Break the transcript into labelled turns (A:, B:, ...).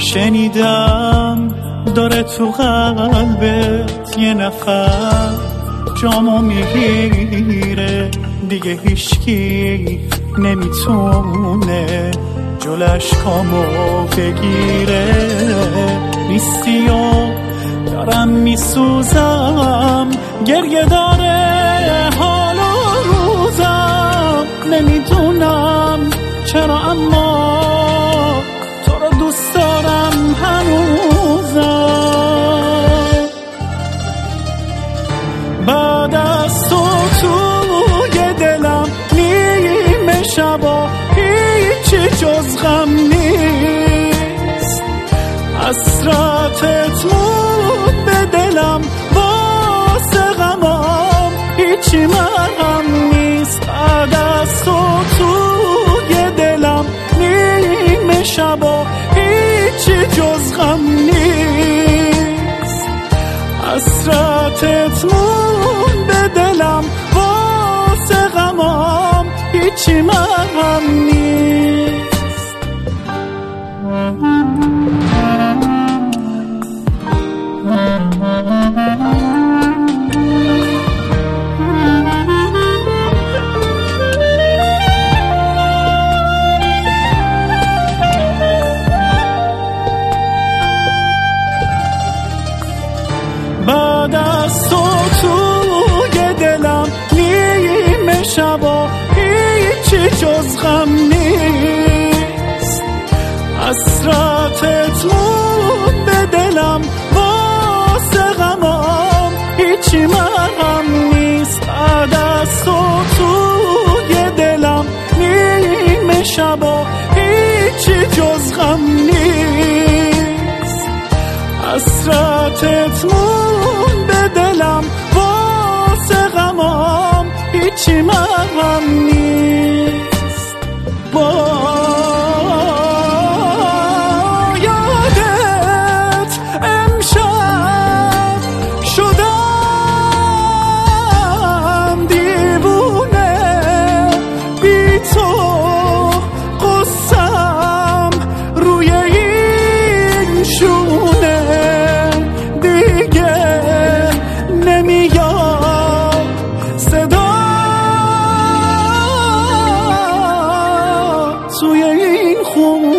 A: شنیدم داره تو قلبت یه نفر جامو میگیره، دیگه هیچکی نمیتونه جلش کامو بگیره. نیستی و دارم میسوزم، گریه داره حال و روزم، نمیدونم چرا اما تو رو دوست دارم هنوزم. بعد از تو توی دلم نیمه شبا هیچی جز غم نیست، حسرتت مون به دلم واسه غمام هیچی مرهم نیست. بعد از تو توی دلم نیمه شبا هیچی جز غم نیست، حسرتت مون به دلم واسه غمام هیچی مرهم نیست. بعد از تو توی دلم نیمه شبا هیچی جز غم نیست، حسرتت مون به دلم واسه غمام هیچی مرهم نیست. بعد از تو توی دلم نیمه شبا هیچی جز غم نیست، حسرتت مون به دلم واسه غمام هیچی مرهم نیست. با یادت امشب شدم دیوونه، بی تو قصم روی این شونه، دیگه نمیاد صدا توی این خونه.